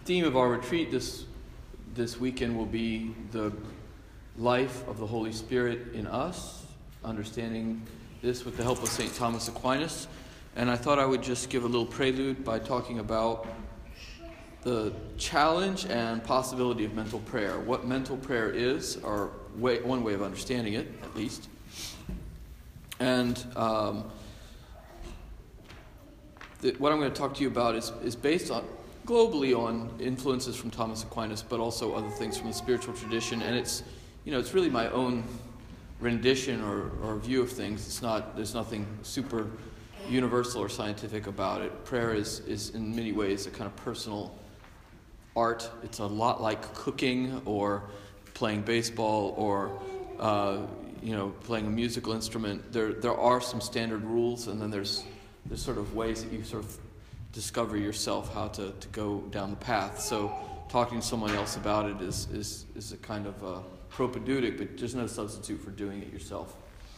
theme of our retreat this weekend will be the life of the Holy Spirit in us, understanding this with the help of St. Thomas Aquinas. And I thought I would just give a little prelude by talking about the challenge and possibility of mental prayer. What mental prayer is, or one way of understanding it, at least. And what I'm going to talk to you about is based on globally on influences from Thomas Aquinas, but also other things from the spiritual tradition. And it's really my own rendition or view of things. There's nothing super universal or scientific about it. Prayer is in many ways a kind of personal art. It's a lot like cooking or playing baseball or playing a musical instrument. There are some standard rules, and then there's sort of ways that you sort of discover yourself how to go down the path. So talking to someone else about it is a kind of propedeutic, but there's no substitute for doing it yourself.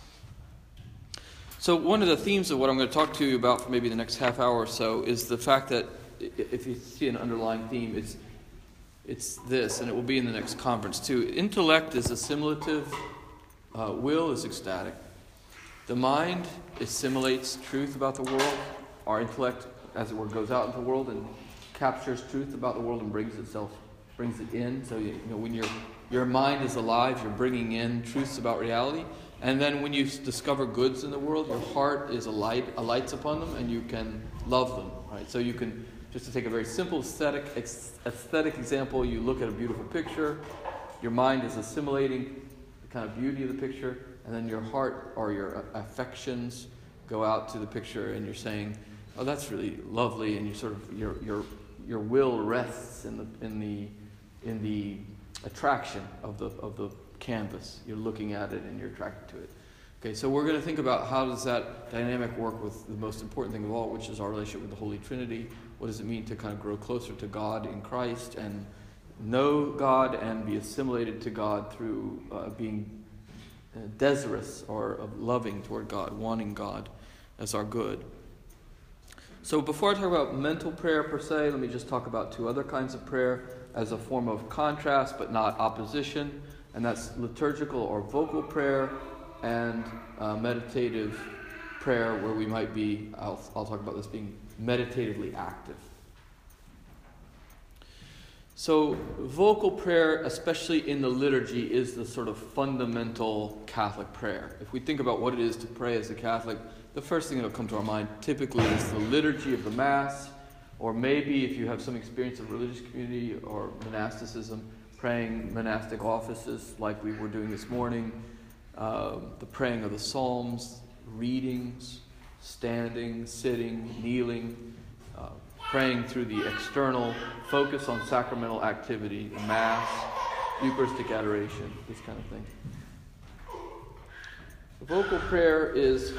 So one of the themes of what I'm going to talk to you about for maybe the next half hour or so is the fact that if you see an underlying theme, it's this, and it will be in the next conference too. Intellect is assimilative, will is ecstatic. The mind assimilates truth about the world. Our intellect, as it were, goes out into the world and captures truth about the world and brings it in. So when your mind is alive, you're bringing in truths about reality. And then when you discover goods in the world, your heart is alights upon them, and you can love them. Right? So you can, just to take a very simple aesthetic example, you look at a beautiful picture, your mind is assimilating the kind of beauty of the picture, and then your heart or your affections go out to the picture, and you're saying, "Oh, that's really lovely," and you sort of your will rests in the attraction of the canvas. You're looking at it and you're attracted to it. Okay, so we're going to think about how does that dynamic work with the most important thing of all, which is our relationship with the Holy Trinity. What does it mean to kind of grow closer to God in Christ and know God and be assimilated to God through being desirous or loving toward God, wanting God as our good. So before I talk about mental prayer per se, let me just talk about two other kinds of prayer as a form of contrast but not opposition, and that's liturgical or vocal prayer and meditative prayer, where we might be, I'll talk about this being meditatively active. So vocal prayer, especially in the liturgy, is the sort of fundamental Catholic prayer. If we think about what it is to pray as a Catholic, the first thing that will come to our mind typically is the liturgy of the Mass, or maybe if you have some experience of religious community or monasticism, praying monastic offices like we were doing this morning, the praying of the Psalms, readings, standing, sitting, kneeling, praying through the external focus on sacramental activity, the Mass, Eucharistic adoration, this kind of thing. The vocal prayer is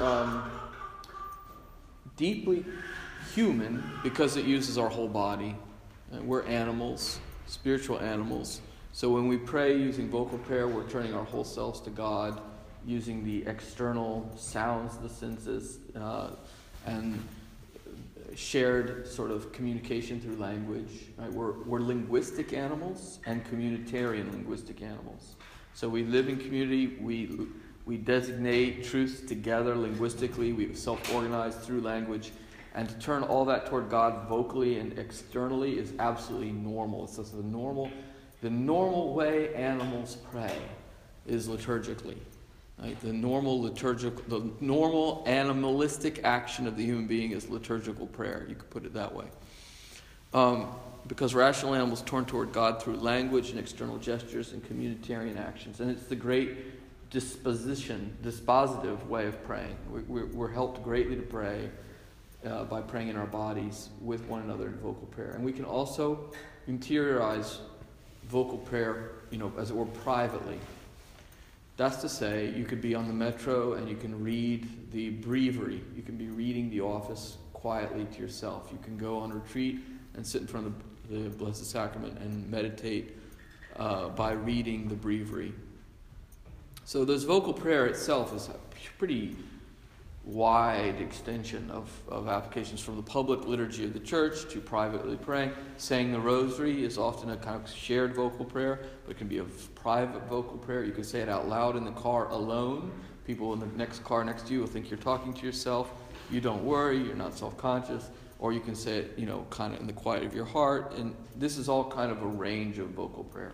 deeply human because it uses our whole body. We're animals, spiritual animals. So when we pray using vocal prayer, we're turning our whole selves to God, using the external sounds of the senses and shared sort of communication through language. Right? We're linguistic animals and communitarian linguistic animals. So we live in community. We designate truths together linguistically. We self-organize through language. And to turn all that toward God vocally and externally is absolutely normal. It's just the normal way animals pray is liturgically. Right? The normal animalistic action of the human being is liturgical prayer. You could put it that way. Because rational animals turn toward God through language and external gestures and communitarian actions. And it's the great dispositive way of praying. We're helped greatly to pray by praying in our bodies with one another in vocal prayer. And we can also interiorize vocal prayer, as it were, privately. That's to say, you could be on the metro and you can read the breviary. You can be reading the office quietly to yourself. You can go on retreat and sit in front of the Blessed Sacrament and meditate by reading the breviary. So this vocal prayer itself is pretty wide extension of applications, from the public liturgy of the church to privately praying. Saying the rosary is often a kind of shared vocal prayer, but it can be a private vocal prayer. You can say it out loud in the car alone. People in the next car next to you will think you're talking to yourself. You don't worry, you're not self-conscious. Or you can say it, kind of in the quiet of your heart. And this is all kind of a range of vocal prayer.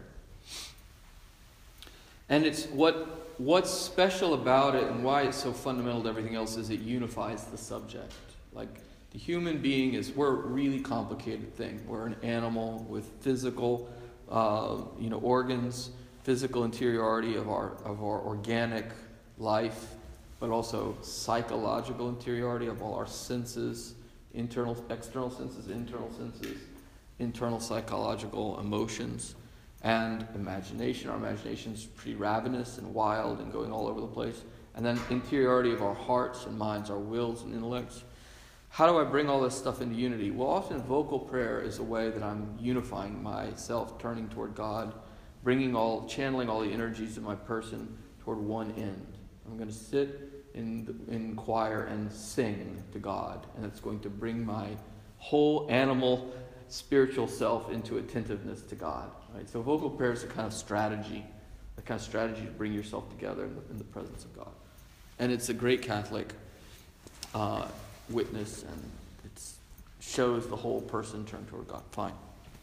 And it's what's special about it and why it's so fundamental to everything else is it unifies the subject. Like, the human being we're a really complicated thing. We're an animal with physical, organs, physical interiority of our organic life, but also psychological interiority of all our senses, external senses, internal psychological emotions, and imagination. Our imagination is pretty ravenous and wild and going all over the place. And then interiority of our hearts and minds, our wills and intellects. How do I bring all this stuff into unity? Well, often vocal prayer is a way that I'm unifying myself, turning toward God, channeling all the energies of my person toward one end. I'm going to sit in choir and sing to God, and it's going to bring my whole animal spiritual self into attentiveness to God. Right? So vocal prayer is a kind of strategy to bring yourself together in the presence of God. And it's a great Catholic witness, and it shows the whole person turned toward God. Fine.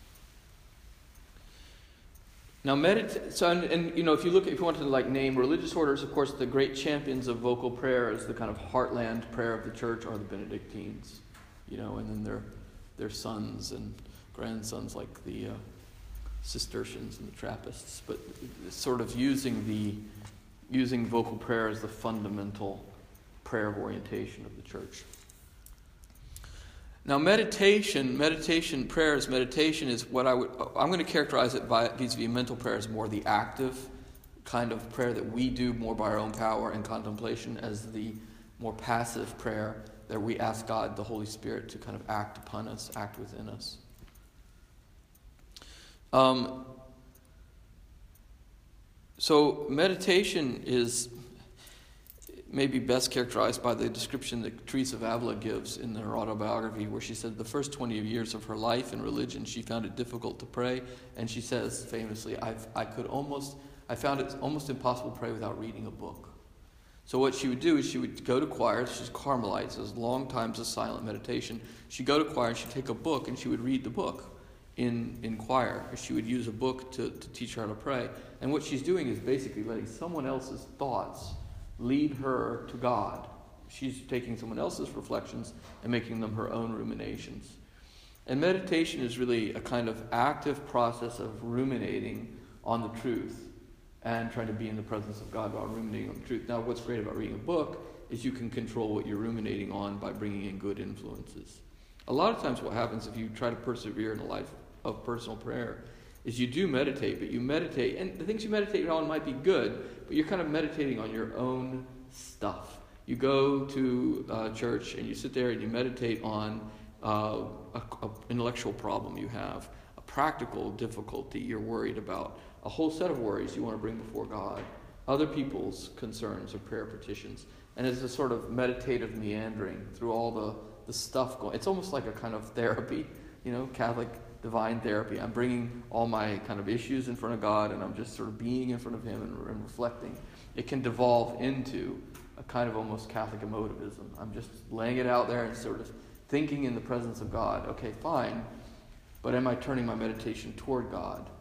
Now, if you want to name religious orders, of course, the great champions of vocal prayer as the kind of heartland prayer of the church are the Benedictines, and then their sons and grandsons like the Cistercians and the Trappists, but sort of using vocal prayer as the fundamental prayer of orientation of the church. Now, meditation is what I'm going to characterize it vis-a-vis mental prayer as more the active kind of prayer that we do more by our own power and contemplation, as the more passive prayer that we ask God, the Holy Spirit, to kind of act upon us, act within us. So meditation is maybe best characterized by the description that Teresa of Avila gives in her autobiography, where she said the first 20 years of her life in religion, she found it difficult to pray, and she says famously, I found it almost impossible to pray without reading a book. So what she would do is she would go to choir. She's Carmelite, so it's long times of silent meditation. She'd go to choir and she'd take a book and she would read the book in choir. She would use a book to teach her how to pray. And what she's doing is basically letting someone else's thoughts lead her to God. She's taking someone else's reflections and making them her own ruminations. And meditation is really a kind of active process of ruminating on the truth and trying to be in the presence of God while ruminating on the truth. Now, what's great about reading a book is you can control what you're ruminating on by bringing in good influences. A lot of times what happens if you try to persevere in a life of personal prayer is you do meditate, but you meditate, and the things you meditate on might be good, but you're kind of meditating on your own stuff. You go to church and you sit there and you meditate on an intellectual problem you have, a practical difficulty you're worried about, a whole set of worries you want to bring before God, other people's concerns or prayer petitions. And it's a sort of meditative meandering through all the stuff going. It's almost like a kind of therapy, Catholic divine therapy. I'm bringing all my kind of issues in front of God, and I'm just sort of being in front of Him and reflecting. It can devolve into a kind of almost Catholic emotivism. I'm just laying it out there and sort of thinking in the presence of God. Okay, fine, but am I turning my meditation toward God?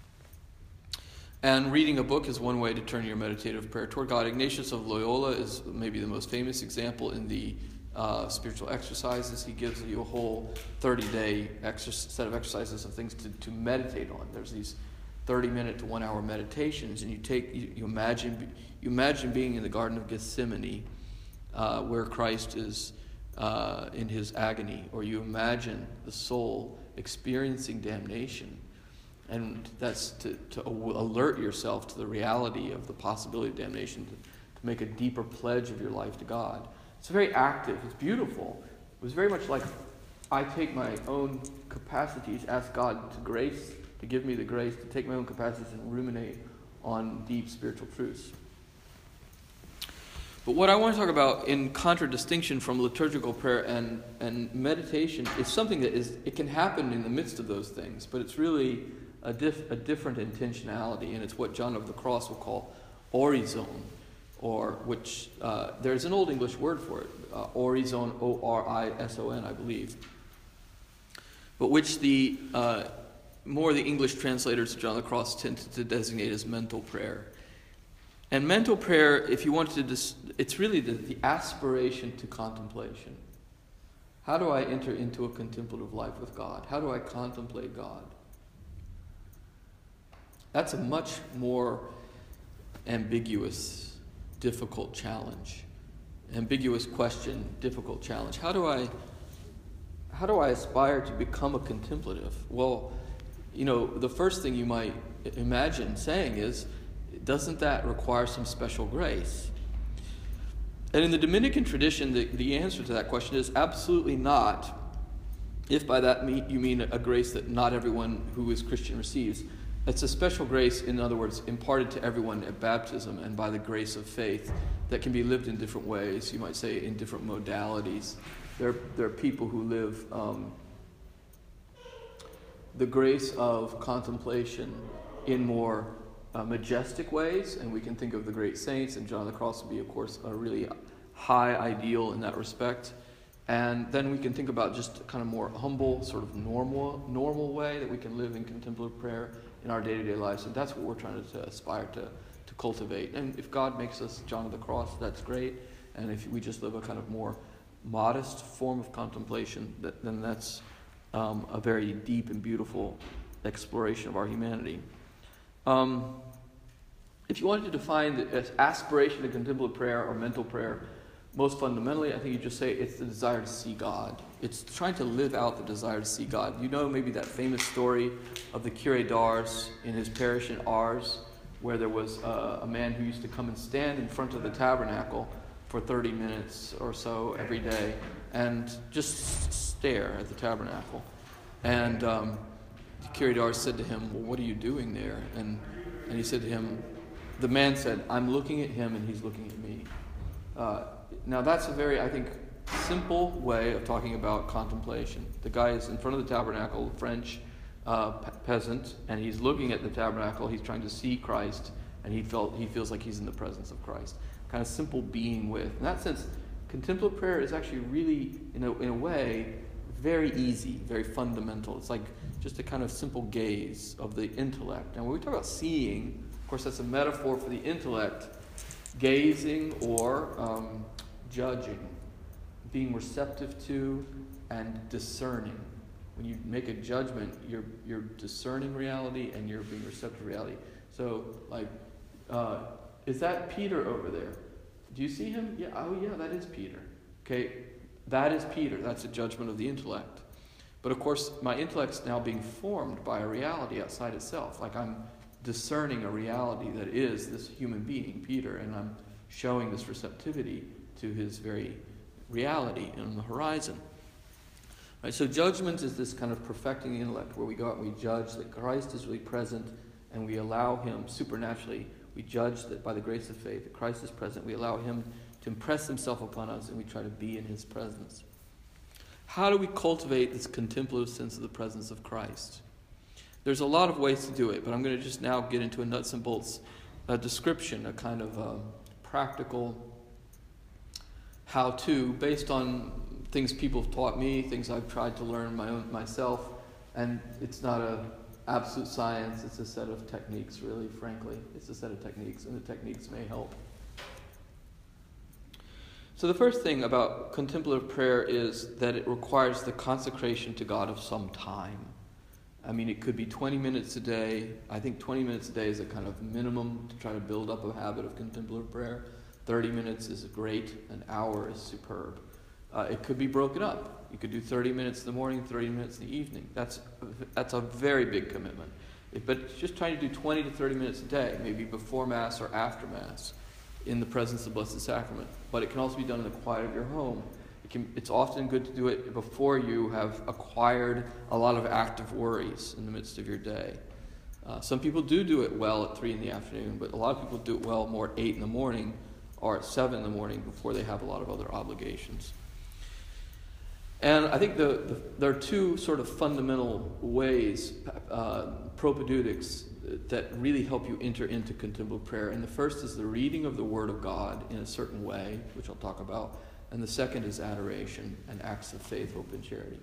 And reading a book is one way to turn your meditative prayer toward God. Ignatius of Loyola is maybe the most famous example in the spiritual exercises. He gives you a whole 30-day set of exercises of things to meditate on. There's these 30-minute to 1 hour meditations, and you imagine being in the Garden of Gethsemane, where Christ is in his agony, or you imagine the soul experiencing damnation. And that's to alert yourself to the reality of the possibility of damnation, to make a deeper pledge of your life to God. It's very active. It's beautiful. It was very much like I take my own capacities, ask God to give me the grace to take my own capacities and ruminate on deep spiritual truths. But what I want to talk about in contradistinction from liturgical prayer and meditation is something that it can happen in the midst of those things, but it's really a different intentionality, and it's what John of the Cross will call orison, or which there's an Old English word for it, orison, O-R-I-S-O-N, I believe, but which the English translators of John of the Cross tend to designate as mental prayer. And mental prayer, if you wanted to, it's really the aspiration to contemplation. How do I enter into a contemplative life with God? How do I contemplate God? That's a much more ambiguous, difficult challenge. Ambiguous question, difficult challenge. How do I aspire to become a contemplative? Well, the first thing you might imagine saying is, doesn't that require some special grace? And in the Dominican tradition, the answer to that question is absolutely not, if by that you mean a grace that not everyone who is Christian receives. It's a special grace, in other words, imparted to everyone at baptism and by the grace of faith that can be lived in different ways, you might say in different modalities. There are people who live the grace of contemplation in more majestic ways, and we can think of the great saints, and John of the Cross would be, of course, a really high ideal in that respect. And then we can think about just a kind of more humble, sort of normal way that we can live in contemplative prayer in our day-to-day lives, and that's what we're trying to aspire to cultivate. And if God makes us John of the Cross, that's great, and if we just live a kind of more modest form of contemplation, then that's a very deep and beautiful exploration of our humanity. If you wanted to define the aspiration to contemplative prayer or mental prayer, most fundamentally, I think you just say it's the desire to see God. It's trying to live out the desire to see God. You know maybe that famous story of the Curé d'Ars in his parish in Ars, where there was a man who used to come and stand in front of the tabernacle for 30 minutes or so every day and just stare at the tabernacle. And the Curé d'Ars said to him, "Well, what are you doing there?" And he said to him, the man said, "I'm looking at him and he's looking at me." Now that's a very, I think, simple way of talking about contemplation. The guy is in front of the tabernacle, French peasant, and he's looking at the tabernacle. He's trying to see Christ, and he feels like he's in the presence of Christ. Kind of simple being with. In that sense, contemplative prayer is actually really, in a way, very easy, very fundamental. It's like just a kind of simple gaze of the intellect. And when we talk about seeing, of course, that's a metaphor for the intellect, gazing or judging, being receptive to and discerning. When you make a judgment, you're discerning reality and you're being receptive to reality. So, is that Peter over there? Do you see him? Yeah. Oh, yeah, that is Peter. Okay, that is Peter. That's a judgment of the intellect. But of course, my intellect's now being formed by a reality outside itself. Like I'm discerning a reality that is this human being, Peter, and I'm showing this receptivity to his very reality on the horizon. Right, so judgment is this kind of perfecting the intellect where we go out and we judge that Christ is really present and we allow him supernaturally, we judge that by the grace of faith that Christ is present, we allow him to impress himself upon us and we try to be in his presence. How do we cultivate this contemplative sense of the presence of Christ? There's a lot of ways to do it, but I'm going to just now get into a nuts and bolts description, a kind of practical how-to based on things people have taught me, things I've tried to learn myself, and it's not an absolute science, it's a set of techniques, really, frankly. It's a set of techniques, and the techniques may help. So the first thing about contemplative prayer is that it requires the consecration to God of some time. I mean, it could be 20 minutes a day. I think 20 minutes a day is a kind of minimum to try to build up a habit of contemplative prayer. 30 minutes is great. An hour is superb. It could be broken up. You could do 30 minutes in the morning, 30 minutes in the evening. That's a very big commitment. But just trying to do 20 to 30 minutes a day, maybe before Mass or after Mass, in the presence of the Blessed Sacrament. But it can also be done in the quiet of your home. It's often good to do it before you have acquired a lot of active worries in the midst of your day. Some people do it well at 3 in the afternoon, but a lot of people do it well more at 8 in the morning or at 7 in the morning before they have a lot of other obligations. And I think there are two sort of fundamental ways, propaedeutics, that really help you enter into contemplative prayer. And the first is the reading of the Word of God in a certain way, which I'll talk about. And the second is adoration and acts of faith, hope, and charity.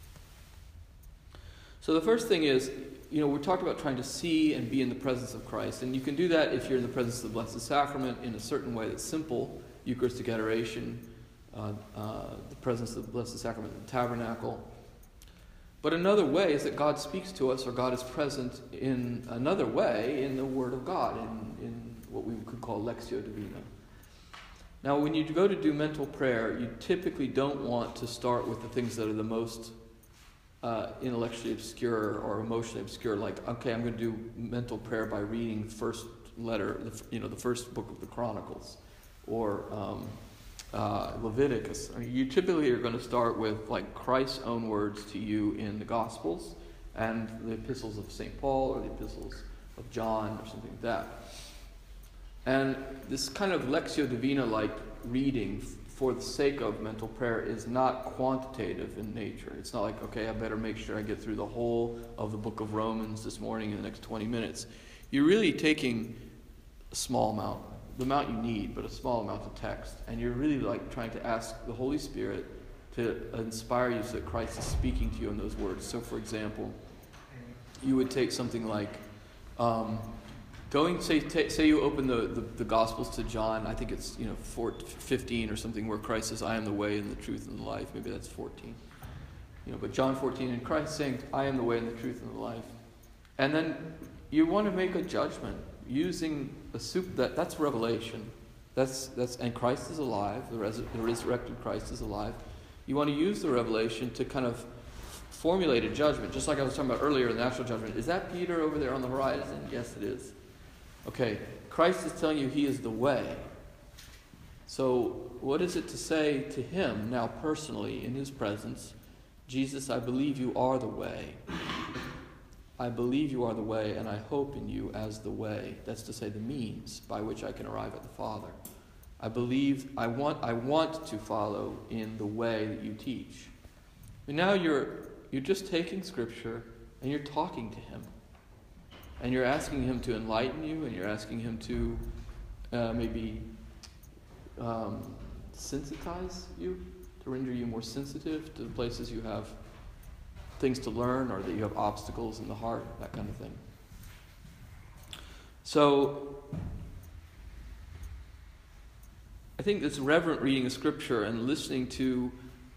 So the first thing is, we talked about trying to see and be in the presence of Christ. And you can do that if you're in the presence of the Blessed Sacrament in a certain way that's simple, Eucharistic adoration, the presence of the Blessed Sacrament in the tabernacle. But another way is that God speaks to us, or God is present in another way in the Word of God, in what we could call Lectio Divina. Now, when you go to do mental prayer, you typically don't want to start with the things that are the most intellectually obscure or emotionally obscure, like, okay, I'm going to do mental prayer by reading the first letter, the first book of the Chronicles, or Leviticus. I mean, you typically are going to start with like Christ's own words to you in the Gospels and the epistles of St. Paul or the epistles of John or something like that. And this kind of Lectio Divina-like reading for the sake of mental prayer is not quantitative in nature. It's not like, okay, I better make sure I get through the whole of the book of Romans this morning in the next 20 minutes. You're really taking a small amount, the amount you need, but a small amount of text. And you're really like trying to ask the Holy Spirit to inspire you so that Christ is speaking to you in those words. So for example, you would take something like, say you open the Gospels to John, I think it's 15 or something, where Christ says, I am the way and the truth and the life. Maybe that's 14. But John 14, and Christ saying, I am the way and the truth and the life. And then you want to make a judgment using that's revelation. And Christ is alive. The resurrected Christ is alive. You want to use the revelation to kind of formulate a judgment, just like I was talking about earlier, the natural judgment. Is that Peter over there on the horizon? Yes, it is. Okay, Christ is telling you he is the way. So what is it to say to him now personally in his presence? Jesus, I believe you are the way. I believe you are the way, and I hope in you as the way. That's to say the means by which I can arrive at the Father. I want to follow in the way that you teach. And now you're just taking Scripture and you're talking to him. And you're asking him to enlighten you, and you're asking him to maybe sensitize you, to render you more sensitive to the places you have things to learn, or that you have obstacles in the heart, that kind of thing. So I think this reverent reading of Scripture and listening to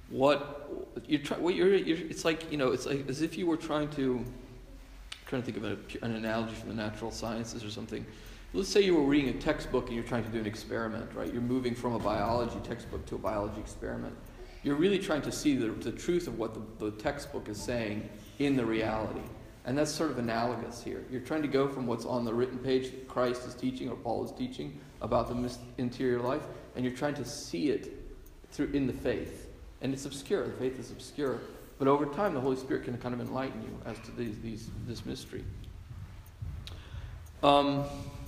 it's like as if you were trying to think of an analogy from the natural sciences or something. Let's say you were reading a textbook and you're trying to do an experiment, right? You're moving from a biology textbook to a biology experiment. You're really trying to see the truth of what the textbook is saying in the reality. And that's sort of analogous here. You're trying to go from what's on the written page that Christ is teaching or Paul is teaching about the interior life, and you're trying to see it in the faith. And it's obscure. The faith is obscure. But over time, the Holy Spirit can kind of enlighten you as to this mystery. Now,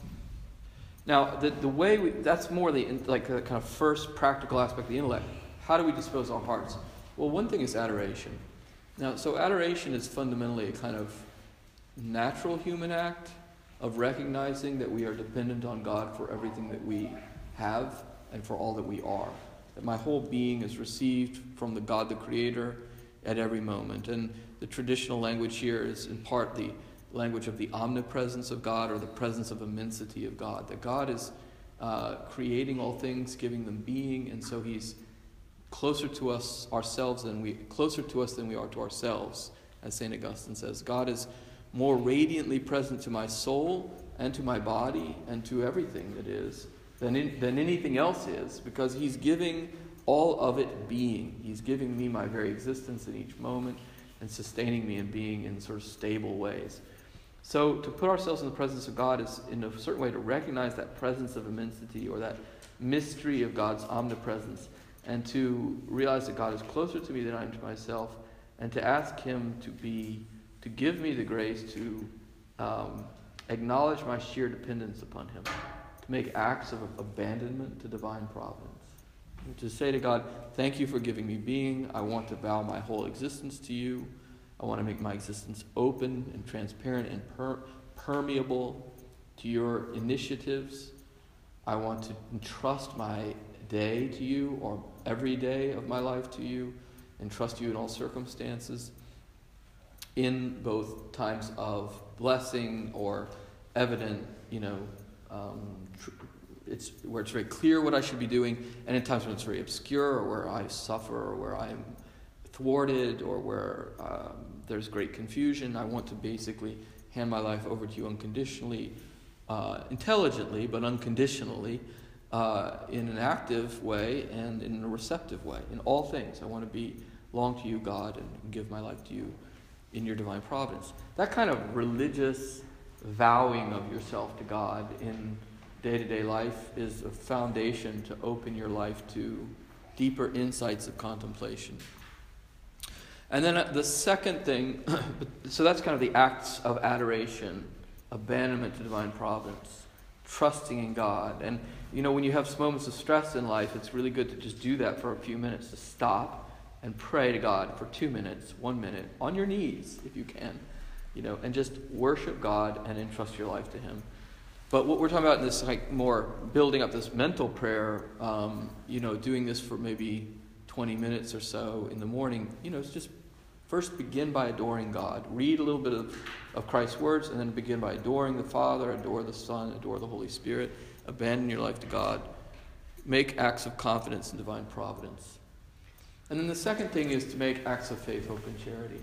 the way that's more the kind of first practical aspect of the intellect. How do we dispose our hearts? Well, one thing is adoration. Now, so adoration is fundamentally a kind of natural human act of recognizing that we are dependent on God for everything that we have and for all that we are. That my whole being is received from the God, the Creator, at every moment. And the traditional language here is in part the language of the omnipresence of God, or the presence of immensity of God. That God is creating all things, giving them being, and so he's closer to us than we are to ourselves, as St. Augustine says. God is more radiantly present to my soul and to my body and to everything that is than anything else is, because he's giving all of it being. He's giving me my very existence in each moment and sustaining me in being in sort of stable ways. So to put ourselves in the presence of God is in a certain way to recognize that presence of immensity, or that mystery of God's omnipresence, and to realize that God is closer to me than I am to myself, and to ask him to give me the grace to acknowledge my sheer dependence upon him. to make acts of abandonment to divine providence. To say to God, thank you for giving me being. I want to vow my whole existence to you. I want to make my existence open and transparent and permeable to your initiatives. I want to entrust my day to you, or every day of my life to you, and trust you in all circumstances, in both times of blessing or evident, it's where it's very clear what I should be doing, and in times when it's very obscure, or where I suffer, or where I'm thwarted, or where there's great confusion. I want to basically hand my life over to you unconditionally, intelligently, but unconditionally, in an active way and in a receptive way. In all things, I want to belong to you, God, and give my life to you in your divine providence. That kind of religious vowing of yourself to God in day-to-day life is a foundation to open your life to deeper insights of contemplation. And then the second thing, so that's kind of the acts of adoration, abandonment to divine providence, trusting in God. And, when you have moments of stress in life, it's really good to just do that for a few minutes, to stop and pray to God for 2 minutes, 1 minute, on your knees, if you can, and just worship God and entrust your life to Him. But what we're talking about in this, more building up this mental prayer, doing this for maybe 20 minutes or so in the morning, it's just first begin by adoring God. Read a little bit of Christ's words, and then begin by adoring the Father, adore the Son, adore the Holy Spirit. Abandon your life to God. Make acts of confidence in divine providence. And then the second thing is to make acts of faith, hope, and charity.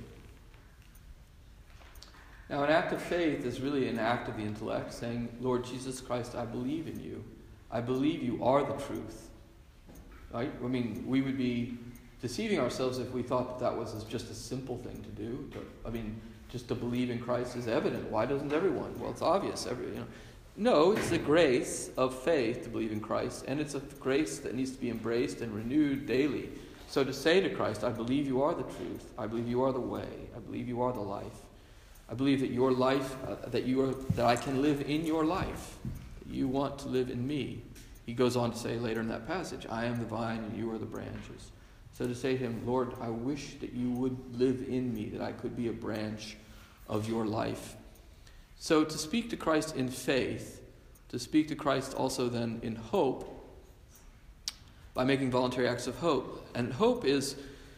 Now, an act of faith is really an act of the intellect, saying, Lord Jesus Christ, I believe in you. I believe you are the truth. Right? I mean, we would be deceiving ourselves if we thought that was just a simple thing to do. Just to believe in Christ is evident. Why doesn't everyone? Well, it's obvious. No, it's the grace of faith to believe in Christ, and it's a grace that needs to be embraced and renewed daily. So to say to Christ, I believe you are the truth. I believe you are the way. I believe you are the life. I believe that your life, that I can live in your life. That you want to live in me. He goes on to say later in that passage, I am the vine and you are the branches. So to say to him, Lord, I wish that you would live in me, that I could be a branch of your life. So to speak to Christ in faith, to speak to Christ also then in hope, by making voluntary acts of hope. And hope is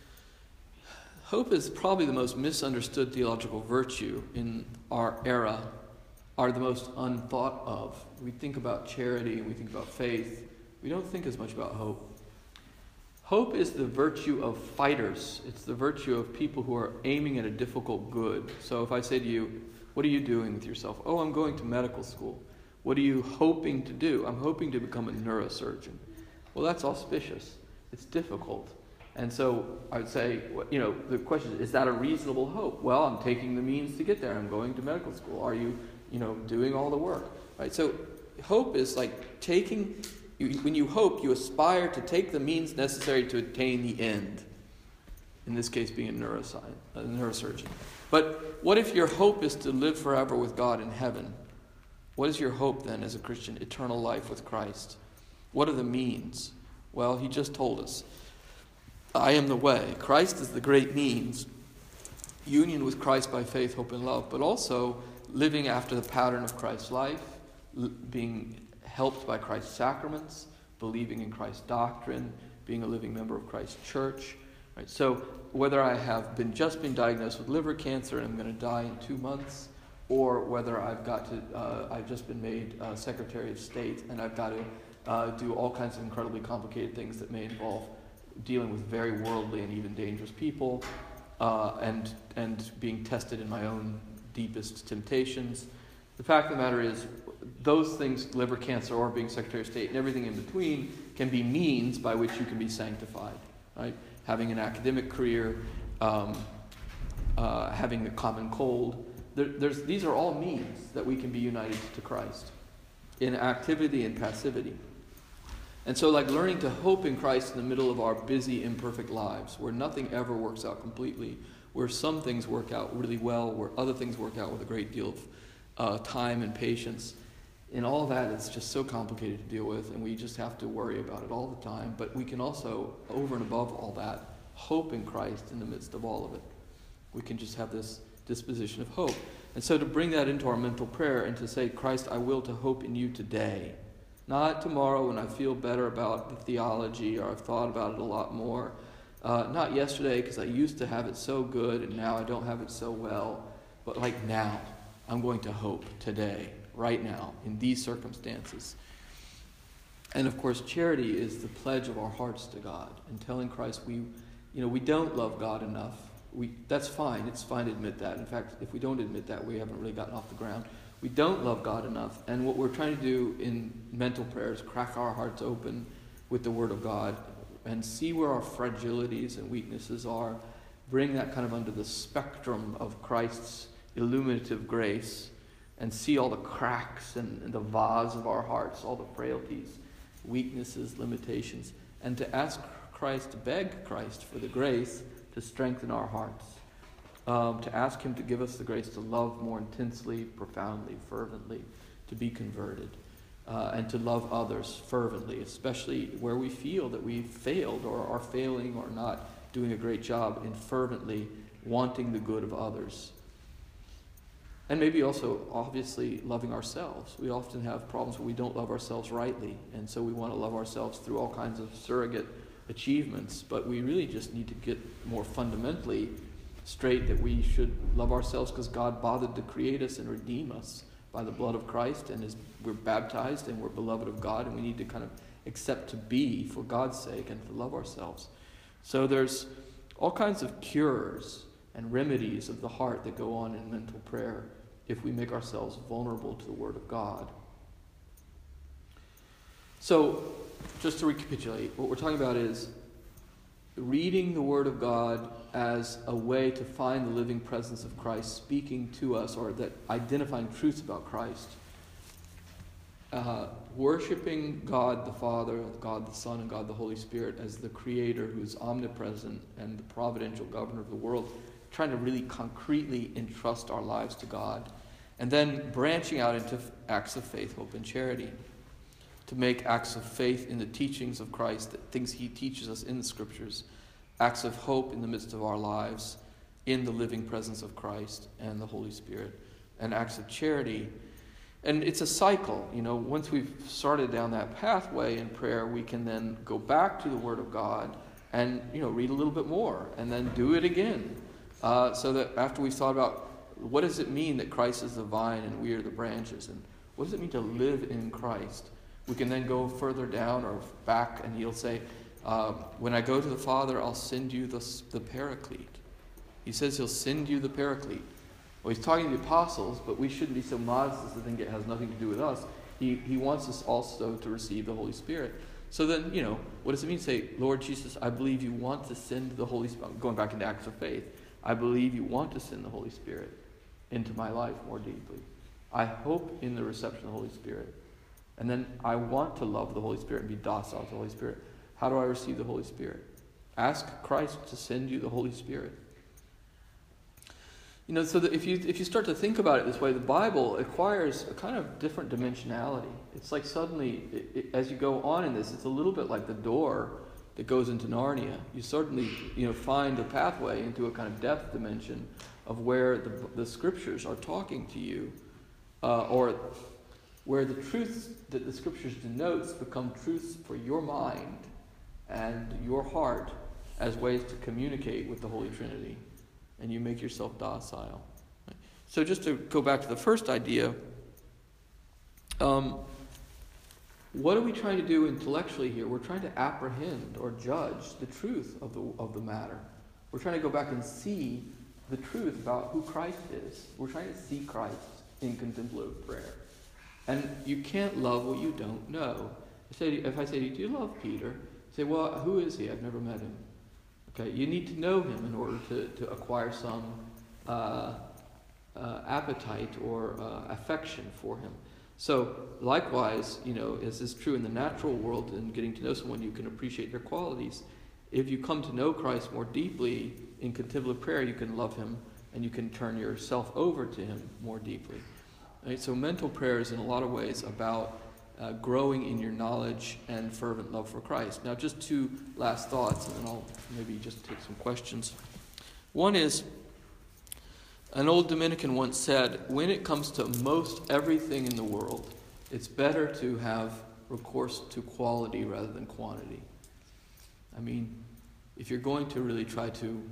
probably the most misunderstood theological virtue in our era, are the most unthought of. We think about charity and we think about faith. We don't think as much about hope. Hope is the virtue of fighters. It's the virtue of people who are aiming at a difficult good. So if I say to you, what are you doing with yourself? Oh, I'm going to medical school. What are you hoping to do? I'm hoping to become a neurosurgeon. Well, that's auspicious. It's difficult. And so I would say, the question is that a reasonable hope? Well, I'm taking the means to get there. I'm going to medical school. Are you, doing all the work? Right? So hope is like taking, when you hope, you aspire to take the means necessary to attain the end. In this case, being a neurosurgeon. But what if your hope is to live forever with God in heaven? What is your hope then as a Christian? Eternal life with Christ. What are the means? Well, he just told us. I am the way. Christ is the great means. Union with Christ by faith, hope, and love. But also living after the pattern of Christ's life. Being helped by Christ's sacraments. Believing in Christ's doctrine. Being a living member of Christ's church. Right? So whether I have just been diagnosed with liver cancer and I'm going to die in 2 months, or whether I've just been made Secretary of State and I've got to do all kinds of incredibly complicated things that may involve dealing with very worldly and even dangerous people, and being tested in my own deepest temptations. The fact of the matter is, those things, liver cancer or being Secretary of State and everything in between, can be means by which you can be sanctified. Right? Having an academic career, having the common cold. These are all means that we can be united to Christ in activity and passivity. And so learning to hope in Christ in the middle of our busy, imperfect lives, where nothing ever works out completely, where some things work out really well, where other things work out with a great deal of time and patience, in all that, it's just so complicated to deal with, and we just have to worry about it all the time. But we can also, over and above all that, hope in Christ in the midst of all of it. We can just have this disposition of hope. And so to bring that into our mental prayer and to say, Christ, I will to hope in you today. Not tomorrow when I feel better about the theology or I've thought about it a lot more. Not yesterday because I used to have it so good and now I don't have it so well. But like now, I'm going to hope today, right now, in these circumstances. And of course, charity is the pledge of our hearts to God. And telling Christ we don't love God enough. That's fine. It's fine to admit that. In fact, if we don't admit that, we haven't really gotten off the ground. We don't love God enough. And what we're trying to do in mental prayer is crack our hearts open with the Word of God and see where our fragilities and weaknesses are. Bring that kind of under the spectrum of Christ's illuminative grace and see all the cracks and the vase of our hearts, all the frailties, weaknesses, limitations, and to ask Christ, to beg Christ for the grace to strengthen our hearts, to ask him to give us the grace to love more intensely, profoundly, fervently, to be converted, and to love others fervently, especially where we feel that we've failed or are failing or not doing a great job in fervently wanting the good of others. And maybe also, obviously, loving ourselves. We often have problems where we don't love ourselves rightly, and so we want to love ourselves through all kinds of surrogate achievements, but we really just need to get more fundamentally straight that we should love ourselves because God bothered to create us and redeem us by the blood of Christ, and we're baptized and we're beloved of God, and we need to kind of accept to be for God's sake and to love ourselves. So there's all kinds of cures and remedies of the heart that go on in mental prayer if we make ourselves vulnerable to the Word of God. So, just to recapitulate, what we're talking about is reading the Word of God as a way to find the living presence of Christ speaking to us, or that identifying truths about Christ. Worshiping God the Father, God the Son, and God the Holy Spirit as the Creator who's omnipresent and the providential governor of the world, trying to really concretely entrust our lives to God. And then branching out into acts of faith, hope, and charity. To make acts of faith in the teachings of Christ, things he teaches us in the Scriptures. Acts of hope in the midst of our lives, in the living presence of Christ and the Holy Spirit. And acts of charity. And it's a cycle. Once we've started down that pathway in prayer, we can then go back to the Word of God and, read a little bit more. And then do it again. So that after we've thought about what does it mean that Christ is the vine and we are the branches, and what does it mean to live in Christ, we can then go further down or back, and he'll say, when I go to the Father, I'll send you the Paraclete. He says he'll send you the Paraclete. Well, he's talking to the apostles, but we shouldn't be so modest as to think it has nothing to do with us. He wants us also to receive the Holy Spirit. So then, what does it mean to say, Lord Jesus, I believe you want to send the Holy Spirit. Going back into acts of faith. I believe you want to send the Holy Spirit into my life more deeply. I hope in the reception of the Holy Spirit. And then I want to love the Holy Spirit and be docile to the Holy Spirit. How do I receive the Holy Spirit? Ask Christ to send you the Holy Spirit. So that if you start to think about it this way, the Bible acquires a kind of different dimensionality. It's like suddenly, as you go on in this, it's a little bit like the door that goes into Narnia. You certainly, find a pathway into a kind of depth dimension of where the Scriptures are talking to you, or where the truths that the Scriptures denotes become truths for your mind and your heart as ways to communicate with the Holy Trinity. And you make yourself docile. So just to go back to the first idea, what are we trying to do intellectually here? We're trying to apprehend or judge the truth of the matter. We're trying to go back and see the truth about who Christ is. We're trying to see Christ in contemplative prayer. And you can't love what you don't know. If I say to you, do you love Peter? You say, well, who is he? I've never met him. Okay, you need to know him in order to acquire some appetite or affection for him. So likewise, as is true in the natural world, in getting to know someone, you can appreciate their qualities. If you come to know Christ more deeply in contemplative prayer, you can love him and you can turn yourself over to him more deeply. Right? So mental prayer is in a lot of ways about growing in your knowledge and fervent love for Christ. Now, just two last thoughts, and then I'll maybe just take some questions. One is, an old Dominican once said, when it comes to most everything in the world, it's better to have recourse to quality rather than quantity. I mean, if you're going to really try to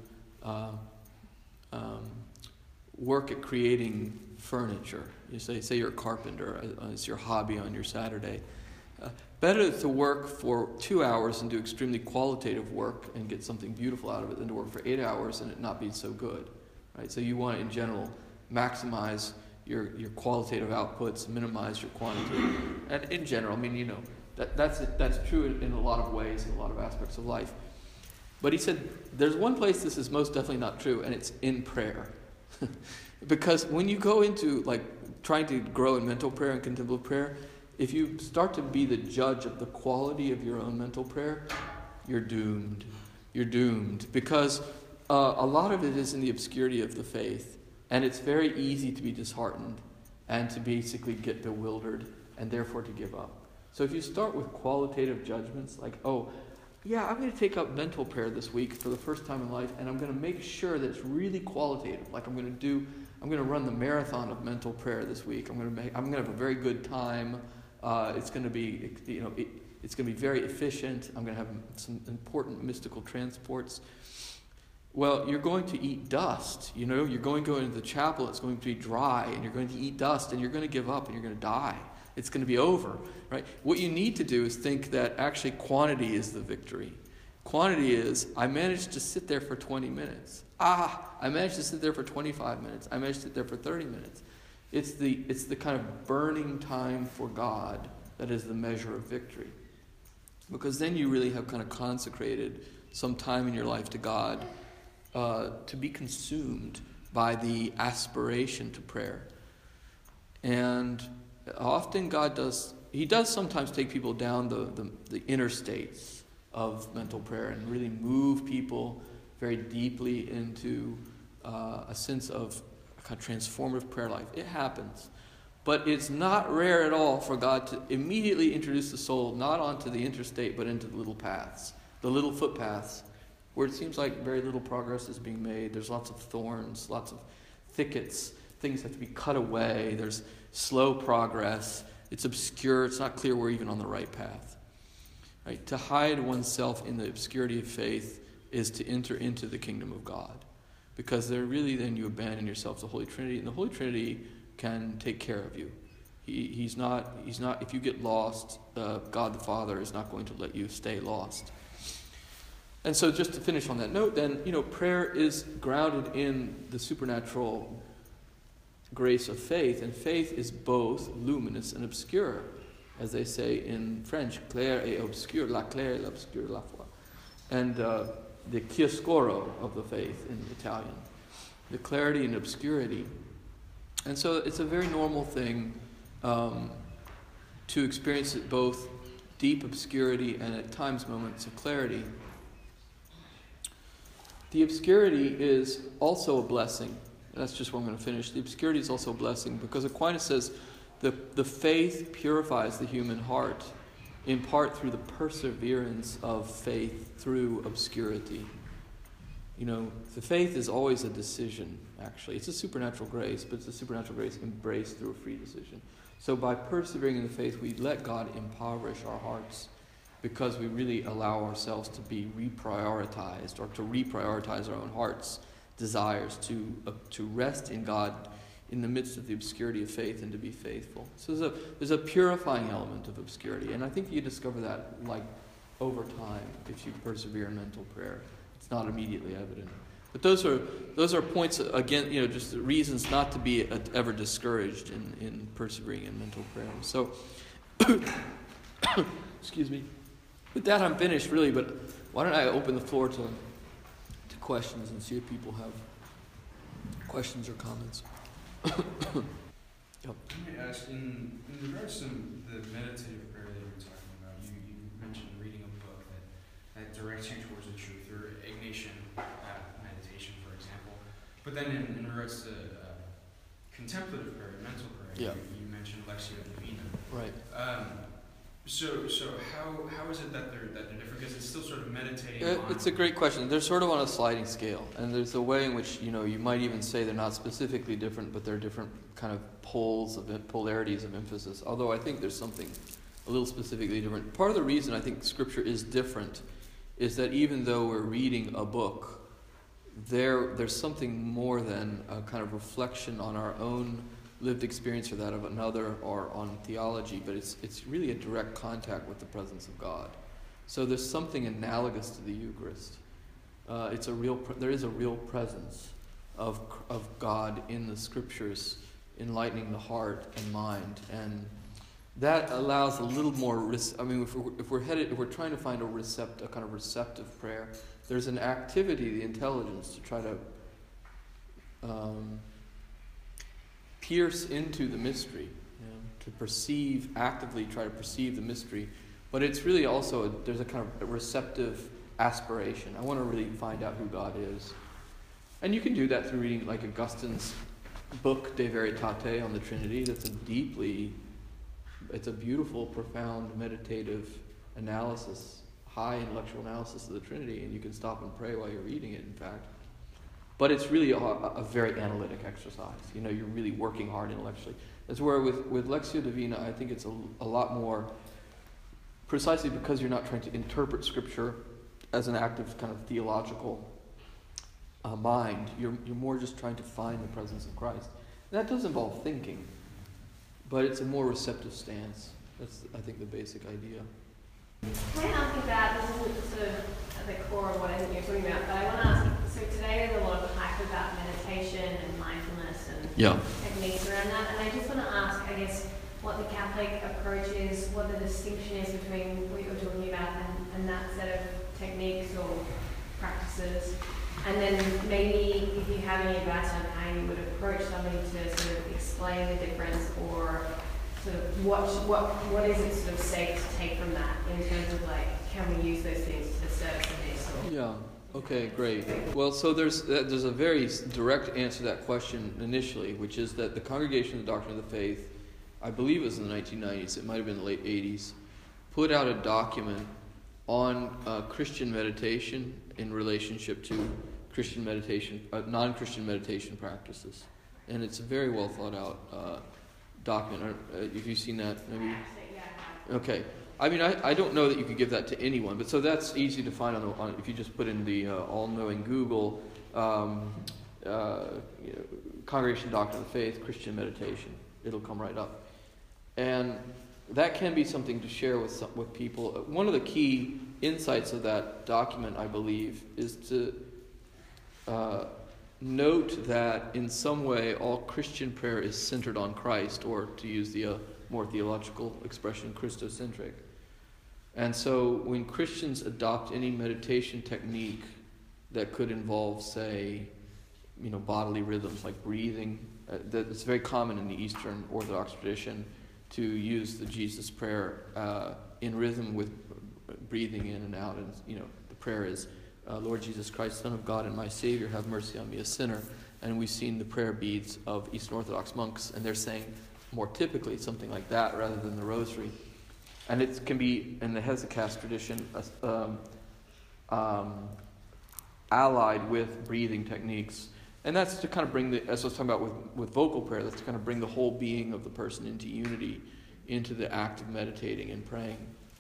work at creating furniture, you say you're a carpenter, it's your hobby on your Saturday, better to work for 2 hours and do extremely qualitative work and get something beautiful out of it than to work for 8 hours and it not be so good. Right? So you want to, in general, maximize your qualitative outputs, minimize your quantity. And in general, I mean, that's true in a lot of ways, in a lot of aspects of life. But he said, there's one place this is most definitely not true, and it's in prayer. Because when you go into trying to grow in mental prayer and contemplative prayer, if you start to be the judge of the quality of your own mental prayer, you're doomed. You're doomed. Because a lot of it is in the obscurity of the faith, and it's very easy to be disheartened and to basically get bewildered and therefore to give up. So if you start with qualitative judgments like, oh, yeah, I'm going to take up mental prayer this week for the first time in life, and I'm going to make sure that it's really qualitative. Like I'm going to run the marathon of mental prayer this week. I'm going to have a very good time. It's going to be, it's going to be very efficient. I'm going to have some important mystical transports. Well, you're going to eat dust. You're going to go into the chapel. It's going to be dry, and you're going to eat dust, and you're going to give up, and you're going to die. It's going to be over, right? What you need to do is think that actually quantity is the victory. Quantity is, I managed to sit there for 20 minutes. I managed to sit there for 25 minutes. I managed to sit there for 30 minutes. It's the kind of burning time for God that is the measure of victory. Because then you really have kind of consecrated some time in your life to God to be consumed by the aspiration to prayer. And often God does sometimes take people down the interstates of mental prayer and really move people very deeply into a sense of a kind of transformative prayer life. It happens. But it's not rare at all for God to immediately introduce the soul not onto the interstate but into the little paths, the little footpaths, where it seems like very little progress is being made. There's lots of thorns, lots of thickets. Things have to be cut away. There's slow progress. It's obscure. It's not clear we're even on the right path. Right? To hide oneself in the obscurity of faith is to enter into the kingdom of God. Because there really then you abandon yourself to the Holy Trinity, and the Holy Trinity can take care of you. He's not, if you get lost, God the Father is not going to let you stay lost. And so just to finish on that note then, prayer is grounded in the supernatural grace of faith, and faith is both luminous and obscure, as they say in French, clair et obscur, la claire et l'obscur la foi. And the chiaroscuro of the faith in Italian, the clarity and obscurity. And so it's a very normal thing to experience it both deep obscurity and at times moments of clarity. The obscurity is also a blessing. That's just where I'm going to finish. The obscurity is also a blessing because Aquinas says the faith purifies the human heart in part through the perseverance of faith through obscurity. The faith is always a decision, actually. It's a supernatural grace, but it's a supernatural grace embraced through a free decision. So by persevering in the faith, we let God impoverish our hearts because we really allow ourselves to be reprioritized or to reprioritize our own heart's desires to rest in God in the midst of the obscurity of faith and to be faithful. So there's a purifying element of obscurity, and I think you discover that over time if you persevere in mental prayer. It's not immediately evident. But those are points, again, just reasons not to be ever discouraged in persevering in mental prayer. So, excuse me. With that, I'm finished, really, but why don't I open the floor to questions and see if people have questions or comments. Yep. Let me ask, in regards to the meditative prayer that you were talking about, you mentioned reading a book that directs you towards the truth, or Ignatian meditation, for example. But then in regards to contemplative prayer, mental prayer. Yeah. You mentioned Lectio Divina. Right. So how is it that they're different? Because it's still sort of meditating on... It's a great question. They're sort of on a sliding scale, and there's a way in which, you might even say they're not specifically different, but they're different kind of polarities of emphasis. Although I think there's something a little specifically different. Part of the reason I think Scripture is different is that even though we're reading a book, there's something more than a kind of reflection on our own lived experience or that of another or on theology, but it's really a direct contact with the presence of God. So there's something analogous to the Eucharist. There is a real presence of God in the Scriptures, enlightening the heart and mind, and that allows a little more. If we're trying to find a kind of receptive prayer, there's an activity, the intelligence, to try to pierce into the mystery, to actively try to perceive the mystery. But it's really also, there's a kind of a receptive aspiration. I want to really find out who God is. And you can do that through reading like Augustine's book, De Veritate, on the Trinity. It's a beautiful, profound, meditative analysis, high intellectual analysis of the Trinity, and you can stop and pray while you're reading it, in fact. But it's really a very analytic exercise. You're really working hard intellectually. That's where with Lectio Divina, I think it's a lot more, precisely because you're not trying to interpret Scripture as an active kind of theological mind. You're more just trying to find the presence of Christ. And that does involve thinking, but it's a more receptive stance. That's, I think, the basic idea. Can I ask you about, this isn't sort of at the core of what I think you're talking about, but I want to ask you, so today there's a lot of hype about meditation and mindfulness and techniques around that, and I just want to ask, I guess, what the Catholic approach is, what the distinction is between what you're talking about and that set of techniques or practices, and then maybe if you have any advice on how you would approach somebody to sort of explain the difference, or sort of what is it sort of safe to take from that in terms of like, can we use those things to the service of this? Yeah. Okay. Great. Well, so there's a very direct answer to that question initially, which is that the Congregation of the Doctrine of the Faith, I believe it was in the 1990s, it might have been the late 80s, put out a document on Christian meditation in relationship to Christian meditation, non-Christian meditation practices, and it's a very well thought out document. Have you seen that? Maybe. Okay. I don't know that you could give that to anyone, but so that's easy to find on if you just put in the all-knowing Google Congregation Doctrine of the Faith Christian Meditation. It'll come right up, and that can be something to share with people. One of the key insights of that document, I believe, is to note that in some way all Christian prayer is centered on Christ, or to use the more theological expression, Christocentric. And so when Christians adopt any meditation technique that could involve, say, bodily rhythms like breathing, that it's very common in the Eastern Orthodox tradition to use the Jesus prayer in rhythm with breathing in and out. And the prayer is, Lord Jesus Christ, Son of God and my Savior, have mercy on me, a sinner. And we've seen the prayer beads of Eastern Orthodox monks, and they're saying more typically something like that rather than the rosary. And it can be, in the Hesychast tradition, allied with breathing techniques. And that's to kind of bring as I was talking about with vocal prayer, that's to kind of bring the whole being of the person into unity, into the act of meditating and praying.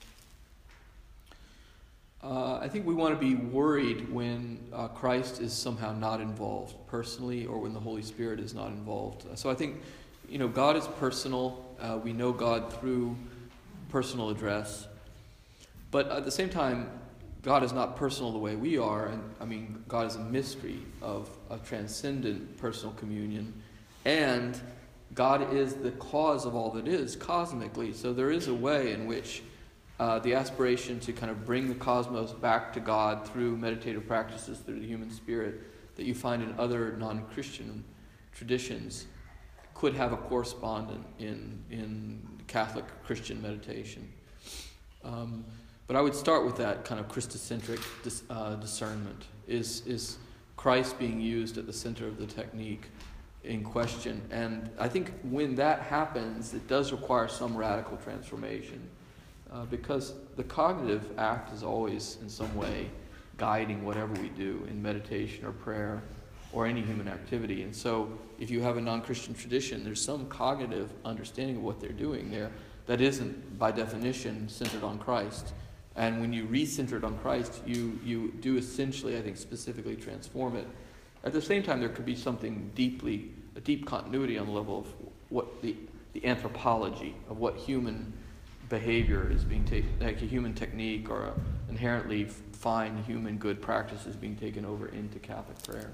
I think we want to be worried when Christ is somehow not involved personally, or when the Holy Spirit is not involved. So I think, God is personal. We know God through personal address. But at the same time, God is not personal the way we are. And God is a mystery of a transcendent personal communion. And God is the cause of all that is cosmically. So there is a way in which the aspiration to kind of bring the cosmos back to God through meditative practices, through the human spirit, that you find in other non-Christian traditions, could have a correspondent in Catholic Christian meditation. But I would start with that kind of Christocentric discernment. Is Christ being used at the center of the technique? in question. And I think when that happens, it does require some radical transformation, because the cognitive act is always in some way guiding whatever we do in meditation or prayer or any human activity. And so if you have a non-Christian tradition, there's some cognitive understanding of what they're doing there that isn't, by definition, centered on Christ. And when you recenter it on Christ, you do essentially, I think, specifically transform it. At the same time, there could be something a deep continuity on the level of what the anthropology of what human behavior is being taken, like a human technique or an inherently fine human good practice is being taken over into Catholic prayer.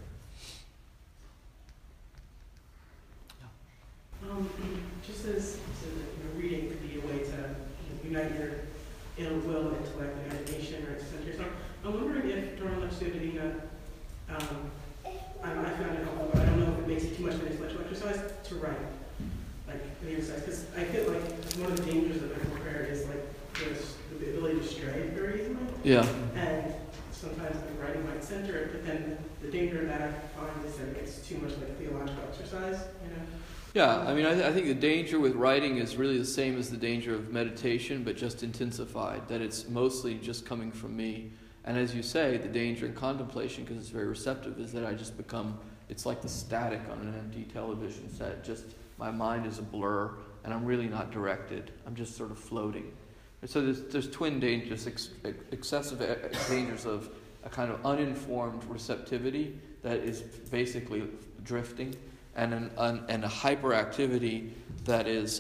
Just as reading could be a way to unite your inner will and intellect and imagination or to center yourself, I'm wondering if during Lectio Divina, I found it helpful, but I don't know if it makes it too much of an intellectual exercise to write, like an exercise, because I feel like one of the dangers of mental prayer is like there's the ability to stray very easily. Yeah. And sometimes the writing might center it, but then the danger of that I find is that it gets too much like a theological exercise, Yeah, I mean, I think the danger with writing is really the same as the danger of meditation, but just intensified, that it's mostly just coming from me. And as you say, the danger in contemplation, because it's very receptive, is that I just become, it's like the static on an empty television set. Just my mind is a blur, and I'm really not directed. I'm just sort of floating. And so there's twin dangers, excessive dangers of a kind of uninformed receptivity that is basically drifting, and a hyperactivity that is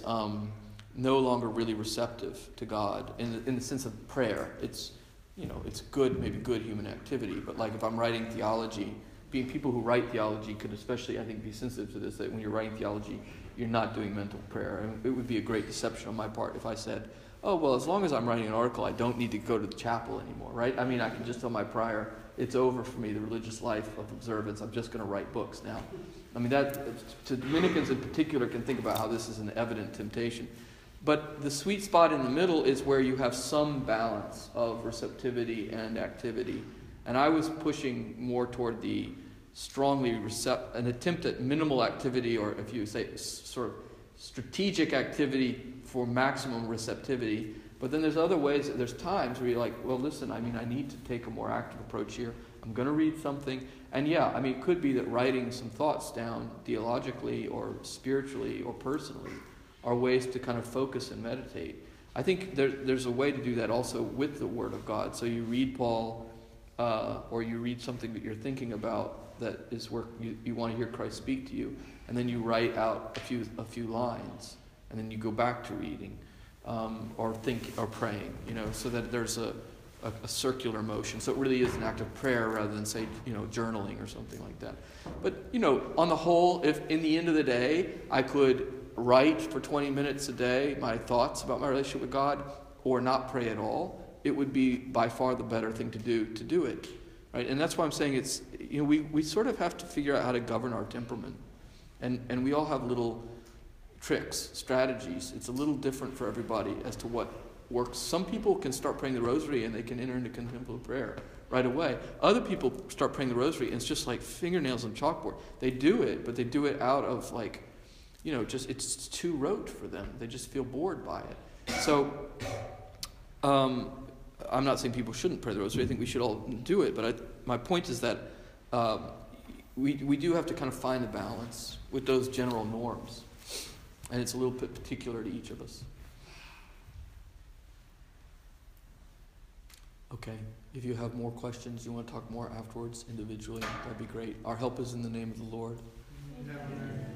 no longer really receptive to God in the sense of prayer. It's good, maybe good human activity, but like if I'm writing theology, people who write theology could especially, I think, be sensitive to this, that when you're writing theology, you're not doing mental prayer. And it would be a great deception on my part if I said, oh, well, as long as I'm writing an article, I don't need to go to the chapel anymore, right? I mean, I can just tell my prior, it's over for me, the religious life of observance. I'm just going to write books now. I mean, that, to Dominicans in particular, can think about how this is an evident temptation. But the sweet spot in the middle is where you have some balance of receptivity and activity. And I was pushing more toward the strongly an attempt at minimal activity, or if you say sort of strategic activity for maximum receptivity. But then there's other ways, there's times where you're like, well, listen, I mean, I need to take a more active approach here. I'm going to read something. And yeah, I mean, it could be that writing some thoughts down theologically or spiritually or personally are ways to kind of focus and meditate. I think there's a way to do that also with the Word of God. So you read Paul, or you read something that you're thinking about that is where you want to hear Christ speak to you, and then you write out a few lines, and then you go back to reading, or praying, so that there's a circular motion. So it really is an act of prayer rather than, say, journaling or something like that. But, on the whole, if in the end of the day I could write for 20 minutes a day my thoughts about my relationship with God, or not pray at all, it would be by far the better thing to do it, right? And that's why I'm saying it's, we sort of have to figure out how to govern our temperament, and we all have little tricks, strategies. It's a little different for everybody as to what works. Some people can start praying the rosary and they can enter into contemplative prayer right away. Other people start praying the rosary and it's just like fingernails on chalkboard. They do it, but they do it out of like, just it's too rote for them. They just feel bored by it. So I'm not saying people shouldn't pray the rosary. I think we should all do it. But my point is that we do have to kind of find the balance with those general norms. And it's a little bit particular to each of us. Okay, if you have more questions, you want to talk more afterwards individually, that'd be great. Our help is in the name of the Lord. Amen.